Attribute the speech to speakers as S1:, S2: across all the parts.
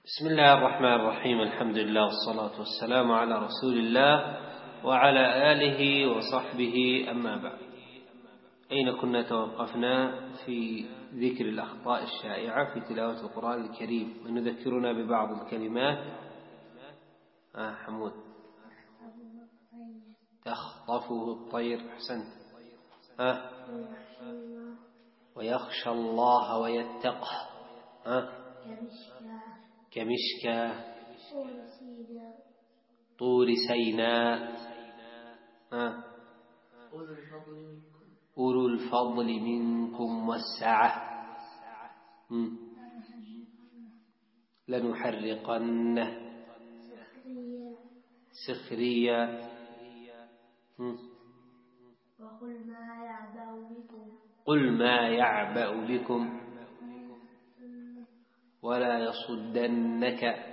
S1: بسم الله الرحمن الرحيم. الحمد لله والصلاة والسلام على رسول الله وعلى آله وصحبه، أما بعد. أين كنا توقفنا؟ في ذكر الأخطاء الشائعة في تلاوة القرآن الكريم، ونذكرنا ببعض الكلمات. حمود. تخطفه الطير، أحسنت. ويخشى الله ويتقه. كمشكاة. طور سيناء. أولو الفضل منكم والسعة. لنحرقنه. سخرية. قل ما يعبأ بكم ولا يصدنك.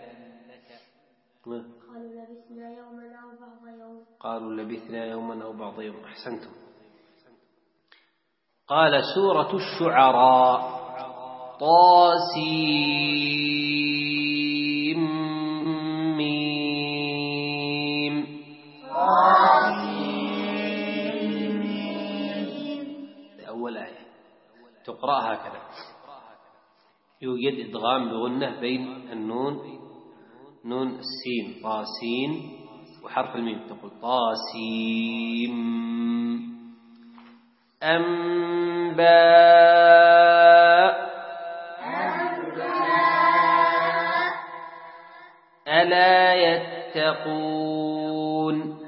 S1: قالوا لبثنا يوما أو بعض يوم. أحسنتم. قال سورة الشعراء طاسيم ميم. أول آية تقرأ هكذا، يوجد إدغام بغنة بين النون، نون السين طاسين، وحرف الميم، تقول طاسيم. أنباء. ألا يتقون.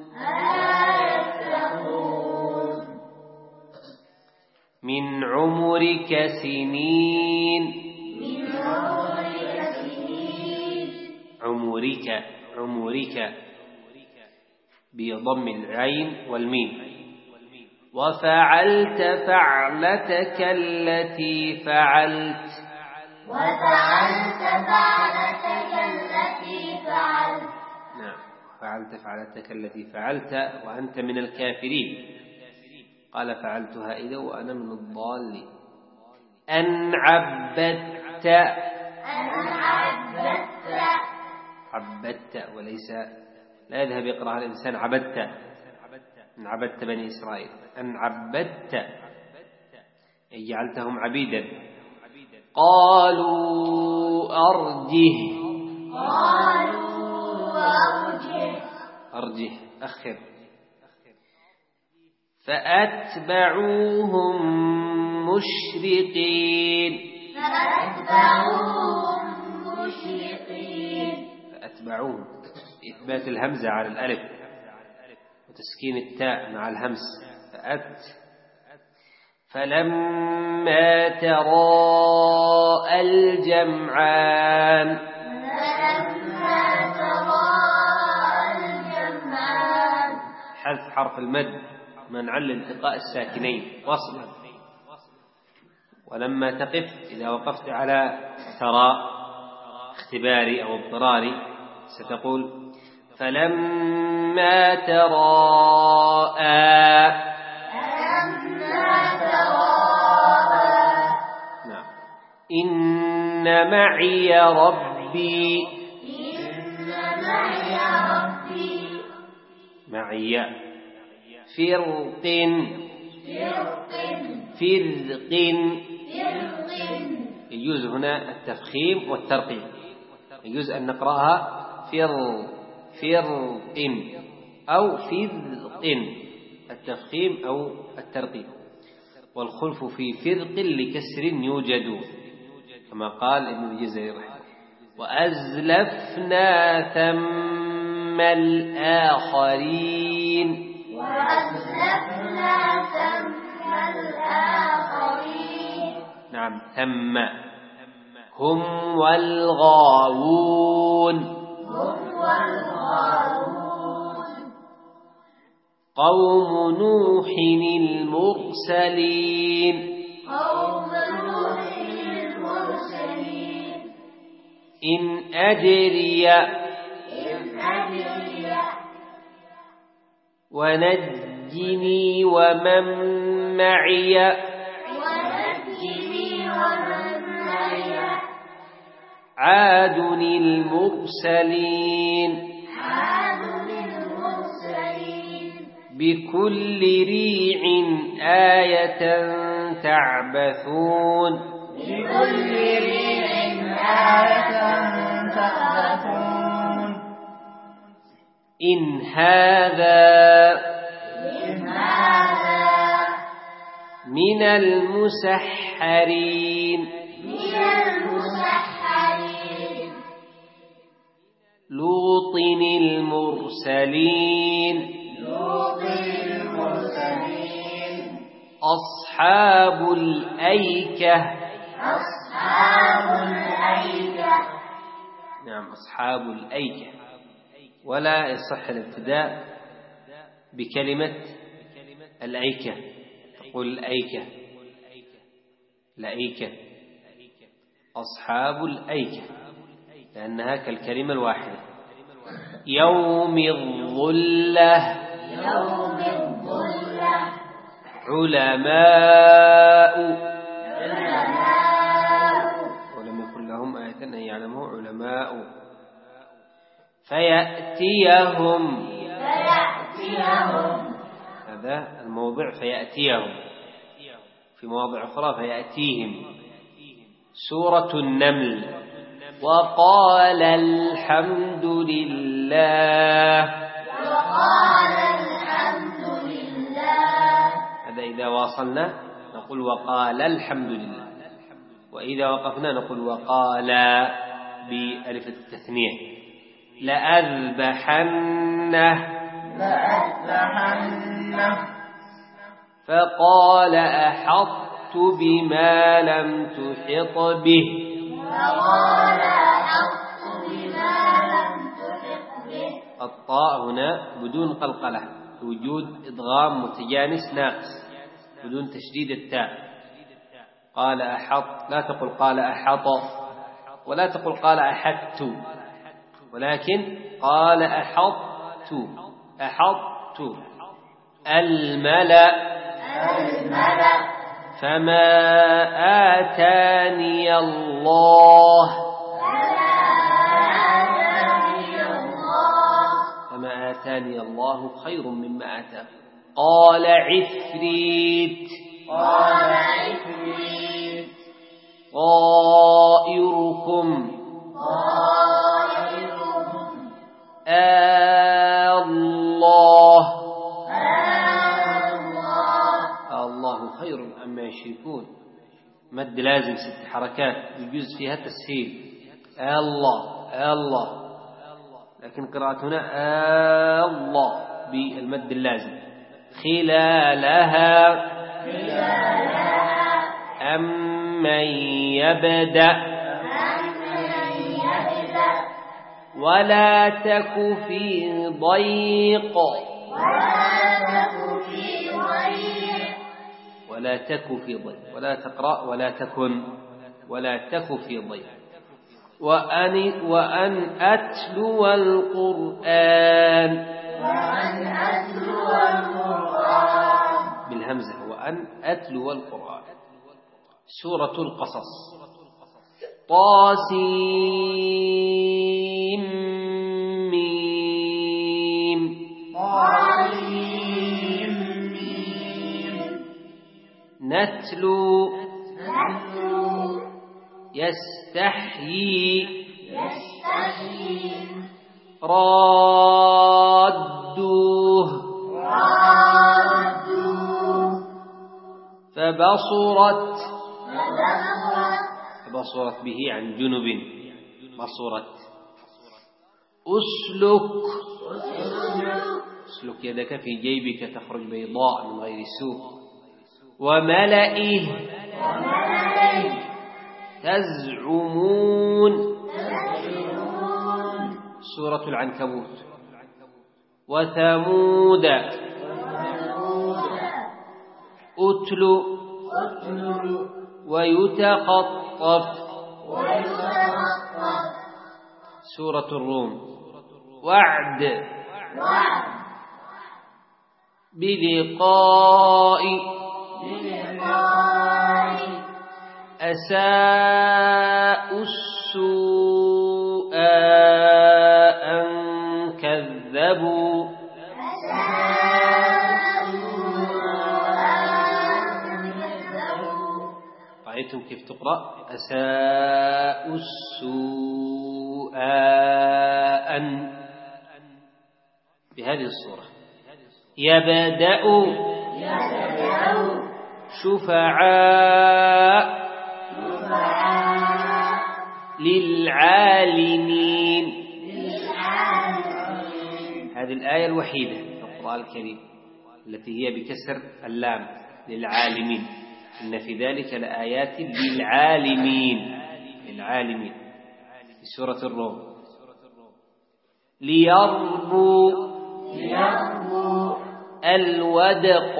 S1: من عمرك سنين. عمرك بضم العين والميم. وفعلت فعلتك التي فعلت. نعم، فعلت فعلتك التي فعلت وأنت من الكافرين. قال فعلتها إذا وأنا من الضالين. أن عبدت. عبدت، وليس لا يذهب يقرأها الإنسان عبدت. أن عبدت بني إسرائيل. أن عبدت أي جعلتهم عبيدا. قالوا أرجه أخر. فأتبعوهم مشرقين. فأتبعوهم إثبات الهمزة على الألف وتسكين التاء مع الهمس. فلما تراءى الجمعان. حذف حرف المد منعا لالتقاء الساكنين وصلا. ولما تقف، إذا وقفت على ترى اختباري أو اضطراري، ستقول فلما تراءى. نعم. إن معي ربي. معي فرق. يجوز هنا التفخيم والترقيم، يجوز أن نقرأها فرق أو فرق، التفخيم أو الترقيم. والخلف في فرق لكسر يوجد، كما قال ابن الجزري رحمه. وأزلفنا ثم الآخرين. نعم، ثم هم والغاوون. قوم نوح المرسلين. إن أدري ونجني ومن معي عاد المرسلين بكل ريع آية تعبثون إن هذا من المسحرين لوط المرسلين أصحاب الأيكة نعم أصحاب الأيكة. ولا يصح الابتداء بكلمة الأيكة، تقول الأيكة الأيكة أصحاب الأيكة لأنها كالكلمة الواحدة. يوم الظلة علماء ولم يكن لهم آية أن يعلموا علماء فيأتيهم هذا الموضع فيأتيهم، في مواضع أخرى فيأتيهم. سورة النمل وقال الحمد لله هذا إذا واصلنا نقول وقال الحمد لله، وإذا وقفنا نقول وقال بألف التثنية. لأذبحنه فقال أحطت بما لم تحط به الطاء هنا بدون قلقلة، وجود إدغام متجانس ناقص بدون تشديد التاء. قال أحط، لا تقل قال أحط ولا تقل قال أحدت، ولكن قال أحطت الملأ فما آتاني الله خير مما آتاكم. قال عفريت طائركم الله خير عما يشركون. مد لازم 6 حركات يجوز فيها تسهيل الله، لكن قراءتنا الله بالمد اللازم. خلالها أمن يبدأ ولا تك في ضيق ولا تقرأ ولا تك في ضيق. وأن أتلو القرآن بالهمزة وأن أتلو القرآن. سورة القصص طاسيم نتلو يستحيي رادوه فبصرت به عن جنب بصرت. اسلك يدك في جيبك تخرج بيضاء من غير سوء. وملئه تزعمون سورة العنكبوت. وثمود أتل ويتخطف سورة الروم. وعد بلقاء أساء السوء اقرأ أساءوا السوء بهذه الصورة. يبدأ شفعاء للعالمين. هذه الآية الوحيدة في القرآن الكريم التي هي بكسر اللام، للعالمين. إن في ذلك لآيات للعالمين في سورة الروم. ليربوا الودق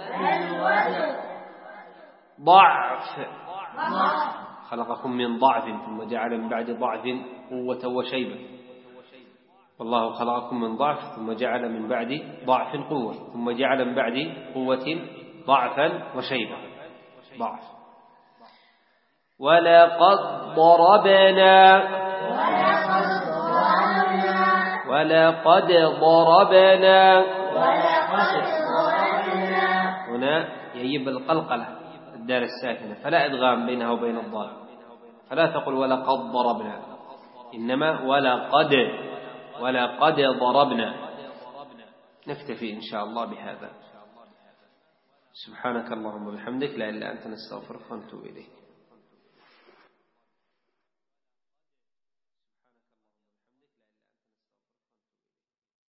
S1: ضعف، خلقكم من ضعف ثم جعل من بعد ضعف قوة وشيبة، والله خلقكم من ضعف ثم جعل من بعد ضعف قوة ثم جعل من بعد قوة ضعفا وشيبة. ضعف. ولقد ضربنا هنا يجب القلقلة الدال الساكنة، فلا إدغام بينها وبين الضاد، فلا تقل ولقد ضربنا، إنما ولقد ضربنا. نكتفي إن شاء الله بهذا. سبحانك اللهم وبحمدك، لا إله إلا أنت، نستغفرك ونتوب إليك.